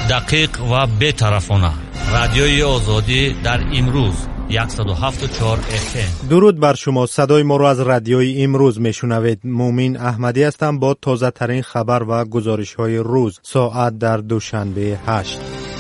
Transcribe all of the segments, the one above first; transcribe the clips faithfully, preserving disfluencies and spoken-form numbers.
دقیق و بی‌طرفانه. رادیوی آزادی در امروز صد و هفت و چهار اف ام. درود بر شما. صدای ما را از رادیوی امروز میشنوید. مومین احمدی هستم با تازه ترین خبر و گزارش های روز. ساعت در دوشنبه هشت.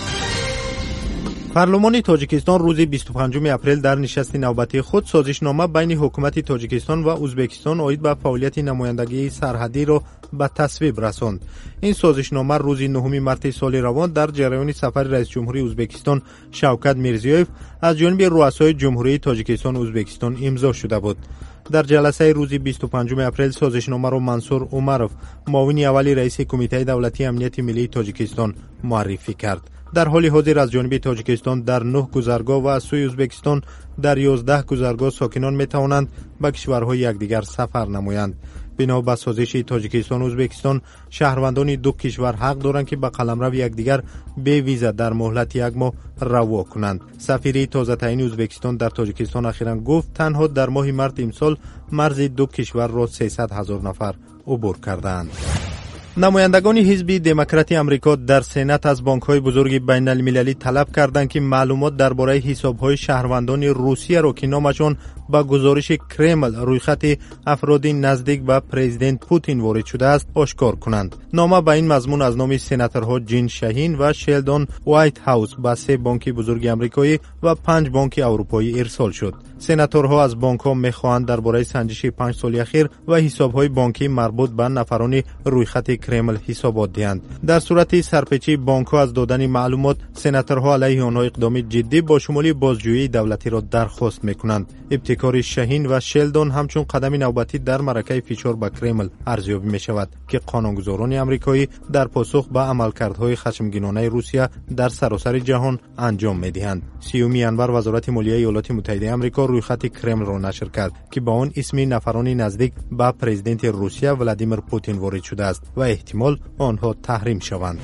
پارلمان تاجیکستان روز بیست و پنجم اپریل در نشست نوبتی خود سازشنامه بین حکومت تاجیکستان و ازبکستان عاید به فعالیت نمایندگی سرحدی را به تصویب رساند. این سازشنامه روز نهم مارس سال روان در جریان سفر رئیس جمهوری ازبکستان شوکت میرزیویف از جانب رؤسای جمهوری تاجیکستان و ازبکستان امضا شده بود. در جلسه روز بیست و پنجم اپریل سازشنامه را منصور عمرов، معاون اول رئیس کمیته دولتی امنیت ملی تاجیکستان معرفی کرد. در حال حاضر از جانب تاجیکستان در نه گذرگاه و از سوی ازبکستان در یازده گذرگاه ساکنان می توانند به کشورهای یکدیگر سفر نمایند. بنا به سازش تاجیکستان و ازبکستان شهروندان دو کشور حق دارند که به قلمرو یکدیگر بی ویزا در مهلت یک ماه روا کنند. سفیر تازه تعیین ازبکستان در تاجیکستان اخیراً گفت تنها در ماه مارس امسال مرز دو کشور را سیصد هزار نفر عبور کردند. نمایندگان حزب دموکرات امریکا در سنات از بانک‌های بزرگ بین المللی طلب کردند که معلومات درباره حساب‌های شهروندان روسیه را که نامشان با گزارش کرمل رویخط افراد نزدیک به پرزیدنت پوتین وارد شده است آشکار کنند. نامه به این مضمون از نام سناتورها جین شاهین و شلدون وایت هاوس به سه بانک بزرگ آمریکایی و پنج بانک اروپایی ارسال شد. سناتورها از بانک‌ها می‌خواهند درباره سنجش پنج سال اخیر و حساب‌های بانکی مربوط به نفران رویخط کرمل حسابات دهند. در صورت سرپیچی بانک‌ها از دادن معلومات، سناتورها علیه آنها اقدام جدی با شمول بازجویی دولتی را درخواست می‌کنند. ابتکار شاهین و شلدون همچون قدم نوبتی در معرکه فشار به کرمل ارزیابی می‌شود که قانونگذاران آمریکایی در پاسخ به عملکردهای خشمگینانه روسیه در سراسر جهان انجام می‌دهند. سیوم ژانویه وزارت مالیه ایالات متحده آمریکا رویخط کرمل را نشر کرد که با آن اسم نفران نزدیک به پرزیدنت روسیه ولادیمیر پوتین وارد شده است و احتمال آنها تحریم شوند.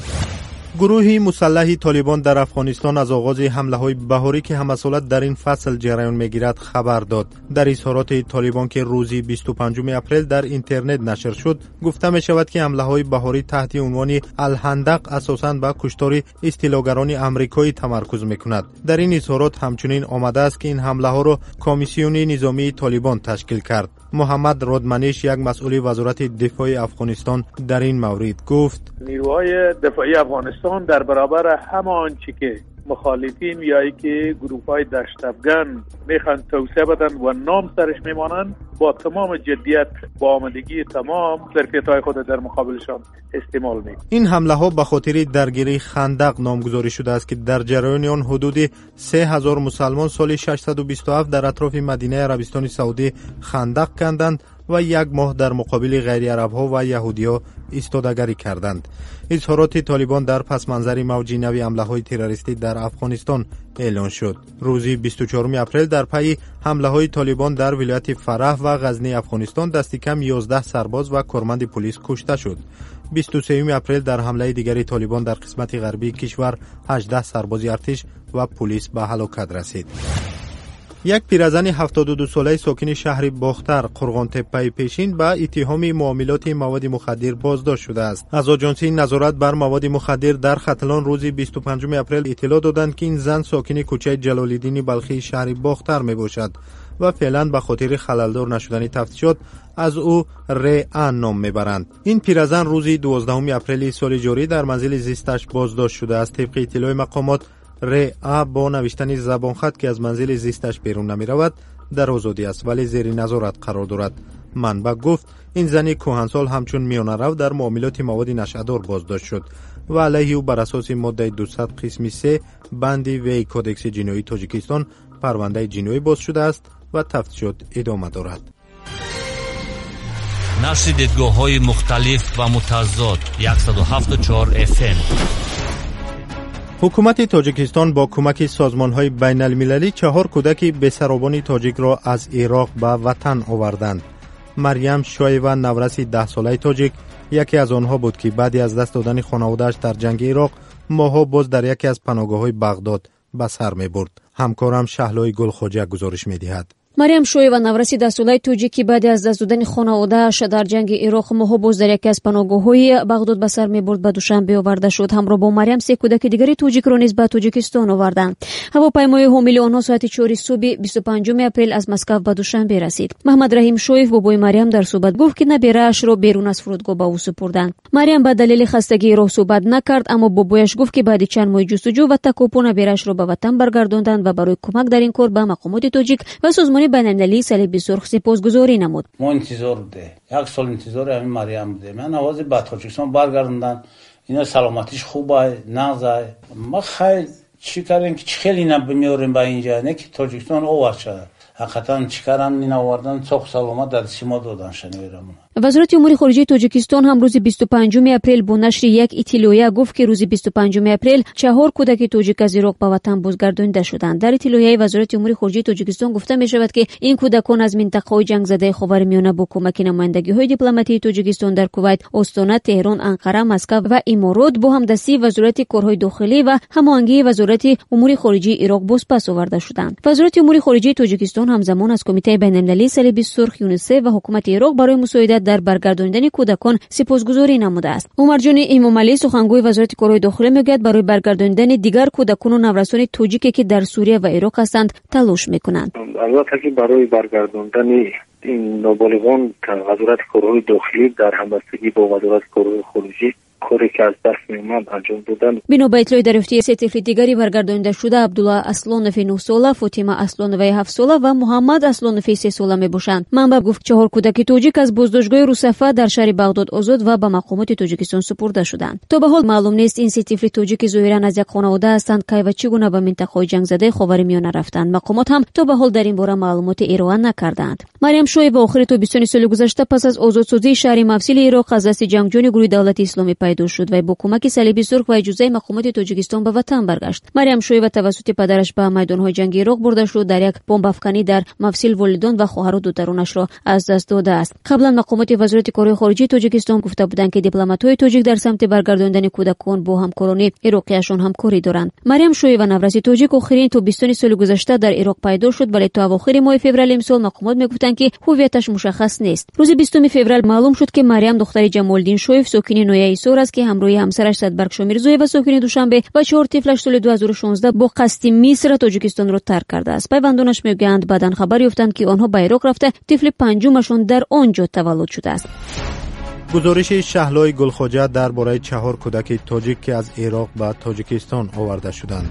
گروه مسلح طالبان در افغانستان از آغاز حمله‌های بهاری که هم‌سالت در این فصل جریان می‌گیرد خبر داد. در اظهارات طالبان که روز بیست و پنجم اپریل در اینترنت نشر شد، گفته می‌شود که حمله‌های بهاری تحت عنوان الحندق اساساً به کشتار اصطلاحگران آمریکایی تمرکز می‌کند. در این اظهارات همچنین آمده است که این حمله‌ها را کمیسیون نظامی طالبان تشکیل کرد. محمد رادمنیش، یک مسئول وزارت دفاع افغانستان، در این مورد گفت: نیروهای دفاعی افغانستان در برابر همه آنچه که مخالفین یا ای که گروه‌های دشت‌افغان میخوان توسعه بدن و نام سرش میمانند، با تمام جدیت با آمادگی تمام ظرفیت‌های خود در مقابلشان استعمال می‌کنند. این حمله‌ها به خاطر درگیری خندق نامگذاری شده است که در جریان آن حدود سه هزار مسلمان سال ششصد و بیست و هفت در اطراف مدینه عربستان سعودی خندق کندند و یک ماه در مقابل غیر عرب‌ها و یهودی‌ها ایستادگی کردند. اظهارات طالبان در پس منظر موج نوی حمله‌های تروریستی در افغانستان اعلان شد. روز بیست و چهارم اپریل در پی حمله‌های طالبان در ولایت فرح و غزنی افغانستان دست کم یازده سرباز و کارمند پلیس کشته شد. بیست و سوم اپریل در حمله دیگری طالبان در قسمت غربی کشور هجده سرباز ارتش و پلیس به هلاکت رسید. یک پیرزن هفتاد و دو ساله ساکن شهر باختر قرغان‌تپه پیشین به اتهام معاملات مواد مخدر بازداشت شده است. از آژانس نظارت بر مواد مخدر در ختلان روز بیست و پنجم اپریل اطلاع دادند که این زن ساکن کوچه جلال‌الدین بلخی شهر باختر می باشد و فعلا به خاطر خللدار نشدن تفتیشات از او ریان نام میبرند. این پیرزن روز دوازدهم اپریل سال جاری در منزل زیستش بازداشت شده است. طبق اطلاع مقامات، ریان با نوشتن زبان خط که از منزل زیستش بیرون نمی رود در آزادی است ولی زیر نظارت قرار دارد. منبع گفت این زن کهنسال همچون میانه رو در معاملات مواد نشه‌دار بازداشت شد و علیه او بر اساس ماده دویست قسم سه بند وی کدکس جنایی تاجیکستان پرونده جنایی باز شده است و تفتیشات ادامه دارد. نشر دیدگاه‌های مختلف و متضاد صد و هفت و چهار اف ام. حکومت تاجیکستان با کمک سازمان‌های بین المللی چهار کودک بسرابان تاجیک را از عراق به وطن آوردند. مریم شایوا نورس ده ساله تاجیک یکی از آنها بود که بعد از دست دادن خانواده‌اش در جنگ عراق ماها باز در یکی از پناهگاه‌های بغداد به سر می‌برد. همکارم شهلای گلخواجه گزارش می‌دهد. مریم شویوا навраси дастулаи тоҷик ки баъди аз даст додани хонаводааш дар ҷанги ироқ моҳо боз дар яке аз паноҳгоҳҳои Бағдод ба сар мебурд ба Душанбе оварда шуд. ҳамроҳ бо Марям се кӯдаки дигари тоҷикро низ ба Тоҷикистон оварданд. ҳавопаймои ҳомили онҳо соати чори субҳи бисту панҷуми апрел аз Москав ба Душанбе расид. Маҳмад Раҳим Шоев бобои Марям дар суҳбат гуфт ки набераашро берун аз фурудгоҳ ба ӯ супурданд. Марям ба далели хастагии роҳ суҳбат накард, аммо бобояш гуфт ки баъди чанд моҳи ҷустуҷӯ ва такоппу набераашро ба ватан баргардонданд ва барои кӯмак дар ин кор ба мақомоти тоҷик ва созмони байналмилалии салиби сурх сипосгузорӣ намуд. мо интизор буде як сол интизори ҳамин Марям буде. ман авози ба Тоҷикистон баргардондан, ина саломатиш хубай нағзай. ма хай чӣ кардем ки чӣ хел ина меорем ба инҷа, не ки Тоҷикистон овард шавад. ҳақиқатан чӣ кардам, ина овардан соҳ саломат дар симо додан шаниверам. вазорати умури хориҷии Тоҷикистон ҳам рӯзи бисту панҷуми апрел бо нашри як иттилоя гуфт ки рӯзи бисту панҷуми апрел чаҳор кӯдаки тоҷик аз Ироқ ба ватан бозгардонида шуданд. дар иттилояи вазорати умури хориҷии Тоҷикистон гуфта мешавад ки ин кӯдакон аз минтақаҳои ҷангзадаи Ховармиёна бо кӯмаки намояндагиҳои дипломатии Тоҷикистон дар Кувайт, Остона, Теҳрон, Анқара, Москав ва Иморот бо ҳамдастии вазорати корҳои дохилӣ ва ҳамоҳангии вазорати умури хориҷии Ироқ бозпас оварда шуданд. вазорати умури хориҷии Тоҷикистон ҳамзамон аз Комитаи байналмилалии салиби сурх ЮНИСЕФ ва ҳукумати Ироқ барои мусоидат дар баргардонидани кӯдакон сипосгузорӣ намудааст. Умарҷони Имомалӣ сухангӯи вазорати корҳои дохилӣ мегӯяд барои баргардонидани дигар кӯдакону наврасони тоҷике ки дар Суриya ва Ироқ ҳастанд талош мекунанд. албатта ки барои баргардонидани ин ноболиғон вазорати корҳои дохилӣ дар ҳамбастагӣ бо вазорати корҳои хориҷӣ коре ки аз даст меомад анҷом додан. бино ба итлои дарёфти се тифли дигари баргардонида шуда Абдулла Аслонови нӯҳ сола, Фотима Аслоноваи ҳафт сола ва Муҳаммад Аслонови се сола мебошанд. манбаъ гуфт чаҳор кӯдаки тоҷик аз боздоштгоҳи Русафа дар шаҳри Бағдод озод ва ба мақомоти Тоҷикистон супурда шуданд. то ба ҳол маълум нест ин се тифли тоҷики зоҳиран аз як хонавода ҳастанд кай ва чӣ гуна ба минтақаҳои ҷангзадаи Ховармиёна рафтанд. мақомот ҳам то ба ҳол дар ин бора маълумоте ироа накарданд. Марям Шоева охири тобистони соли гузашта пас аз озодсозии шаҳри Мавсили Ироқ аз дасти ҷангҷӯёни гурӯҳи давлати исломӣ пайдо шуд ва бо кӯмаки салиби сурх ва иҷозаи мақомоти Тоҷикистон ба ватан баргашт. Марям Шоева тавассути падараш ба майдонҳои ҷанги Ироқ бурда шуд. дар як бомбафканӣ дар Мавсил волидон ва хоҳару додаронашро аз даст додааст. қаблан мақомоти вазорати корҳои хориҷии Тоҷикистон гуфта буданд ки дипломатҳои тоҷик дар самти баргардонидани кӯдакон бо ҳамкорони ироқиашон ҳамкорӣ доранд. Марям Шоева навраси тоҷик охирин тобистони соли гузашта дар Ироқ пайдо шуд, вале то авохири моҳи феврал имсол мақомот мегуфтанд ки ҳуввияташ мушаххас нест. рӯзи бистуми феврал маълум шуд ки Марям духтари Ҷамолиддин Шоев сокини ноҳияи Сор аст ки ҳамроҳи ҳамсараш Садбарг Шомирзоева сокини Душанбе ва чаҳор тифлаш соли ду ҳазору шонздаҳ бо қасди Миср Тоҷикистонро тарк кардааст. пайвандонаш мегӯянд баъдан хабар ёфтанд ки онҳо ба Ироқ рафта тифли панҷумашон дар он ҷо таваллуд шудааст. гузориши Шаҳлои Гулхоҷа дар бораи чаҳор кӯдаки тоҷик ки аз Ироқ ба Тоҷикистон оварда шуданд.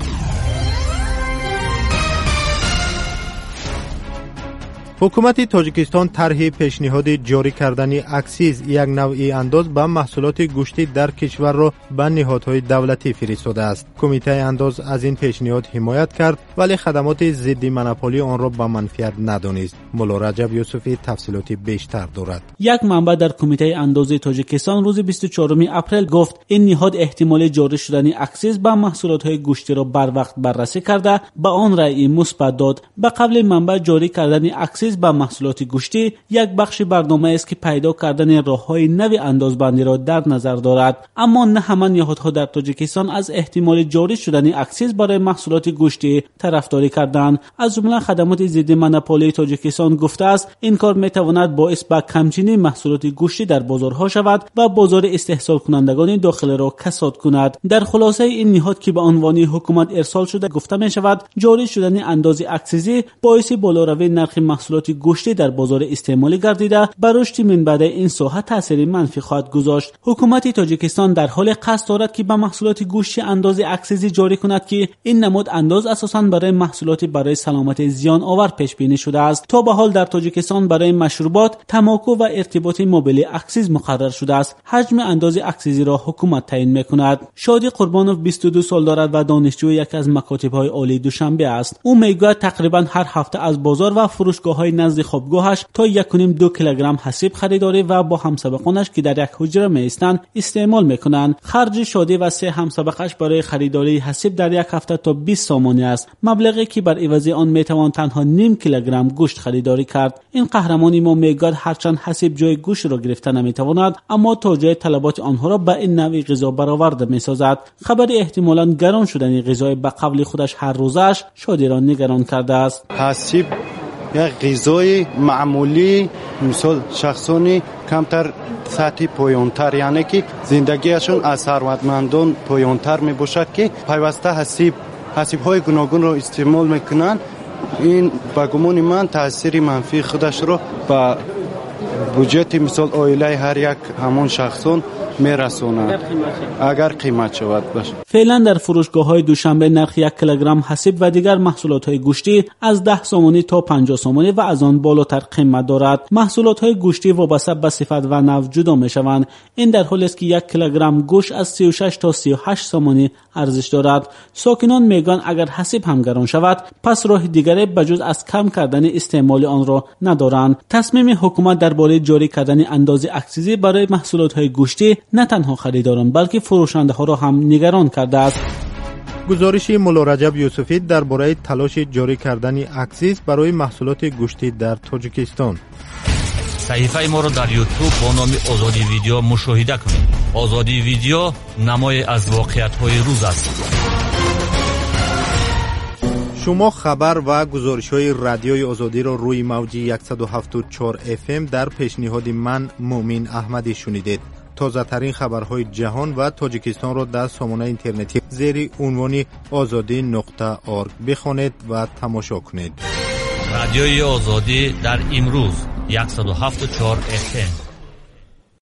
ҳукумати Тоҷикистон тарҳи пешниҳоди ҷорӣ кардани аксиз як навъи андоз ба маҳсулоти гӯшти дар кишварро ба ниҳодҳои давлатӣ фиристодааст. кумитаи андоз аз ин пешниҳод ҳимоят кард, вале хадамоти зидди монополӣ онро ба манфиат надонист. мулло Раҷаб Юсуфӣ тафсилоти бештар дорад. як манбаъ дар кумитаи андози Тоҷикистон рӯзи бисту чорум апрел гуфт ин ниҳод эҳтимоли ҷорӣ шудани аксиз ба маҳсулотҳои гӯштиро барвақт баррасӣ карда ба он раъи мусбат дод. ба қавли манбаъ ҷорӣ кардани аксиз ба маҳсулоти гӯштӣ як бахши барномаест ки пайдо кардани роҳҳои нави андозбандиро дар назар дорад. аммо на ҳама ниҳодҳо дар Тоҷикистон аз эҳтимоли ҷорӣ шудани аксиз барои маҳсулоти гӯштӣ тарафдорӣ карданд. аз ҷумла хадамоти зидди монополии Тоҷикистон гуфтааст ин кор метавонад боис ба камчини маҳсулоти гӯштӣ дар бозорҳо шавад ва бозори истеҳсолкунандагони дохилиро касод кунад. дар хулосаи ин ниҳод ки ба унвони ҳукумат ирсол шуда гуфта мешавад ҷорӣ шудани андози аксизӣ боиси болоравии нархи маҳсулоти гӯшти дар бозори истеъмолӣ гардида ба рушди минбаъдаи ин соҳа таъсири манфӣ хоҳад гузошт. ҳукумати Тоҷикистон дар ҳоле қасд дорад ки ба маҳсулоти гӯшти андози аксизӣ ҷорӣ кунад ки ин намуд андоз асосан барои маҳсулоти барои саломатӣ зиёновар пешбинӣ шудааст. то ба ҳол дар Тоҷикистон барои машрубот, тамоку ва иртиботи мобили аксиз муқаррар шудааст. ҳаҷми андози аксизиро ҳукумат таъин мекунад. шодӣ Қурбонов бисту ду сол дорад ва донишҷӯи яке аз макотибҳои олии Душанбе аст. ӯ мегӯяд тақрибан ҳар ҳафта аз бозор ва фурӯшгоҳҳои назди хобгоҳаш то якуним ду килограмм ҳасиб харидорӣ ва бо ҳамсабақонаш ки дар як ҳуҷра меистанд истеъмол мекунанд. харҷи Шодӣ ва се ҳамсабақаш барои харидории ҳасиб дар як ҳафта то бист сомонӣ аст, маблағе ки бар ивази он метавон танҳо ним килограмм гӯшт харидорӣ кард. ин қаҳрамони мо мегӯяд ҳарчанд ҳасиб ҷои гӯштро гирифта наметавонад, аммо то ҷои талаботи онҳоро ба ин навъи ғизо бароварда месозад. хабари эҳтимолан гарон шудани ғизои ба қавли худаш ҳаррӯзааш Шодиро нигарон кардааст. ҳасиб یک غذای معمولی مثال شخصانی کمتر سطح پایانتر، یعنی که زندگیشون از ثروتمندان پایانتر می باشد که پیوسته حسیب حسیب های گوناگون را استعمال میکنند. این با گمان من تاثیر منفی خودش رو با بودجه مثال عائله هر یک همون شخصون میرسونه اگر قیمت شود باشه. فعلا در فروشگاه‌های دوشنبه نرخ یک کیلوگرم حسیب و دیگر محصولات‌های گوشتی از ده سومانی تا پنجاه سومانی و از آن بالاتر قیمت دارد. محصولات‌های گوشتی وابسته به صفت و نوع جدا می‌شوند. این در حالی است که یک کیلوگرم گوشت از سی و شش تا سی و هشت سومانی ارزش دارد. ساکنان میگن اگر حسیب هم گران شود پس راه دیگری بجز از کم کردن استعمال آن را ندارند. تصمیم حکومت درباره جاری کردن اندازه اکسیزی برای محصولات‌های گوشتی نه تنها خریداران بلکه فروشنده ها را هم نگران کرده است. گزارش مولا رجب یوسفی درباره تلاش جاری کردن اکسیز برای محصولات گوشتی در تاجیکستان. صحیفه ما را در یوتیوب با نام آزادی ویدیو مشاهده کنید. آزادی ویدیو نمای از واقعیت های روز است. شما خبر و گزارش‌های رادیوی آزادی را روی موج صد و هفت و چهار اف ام در پیشنهاد من مومن احمدی شنیدید. تازه ترین خبرهای جهان و تاجیکستان را در سامانه اینترنتی زیر عنوان آزادی نقطه اورگ بخوانید و تماشا کنید. رادیوی آزادی در امروز صد و هفت و چهار اف ام.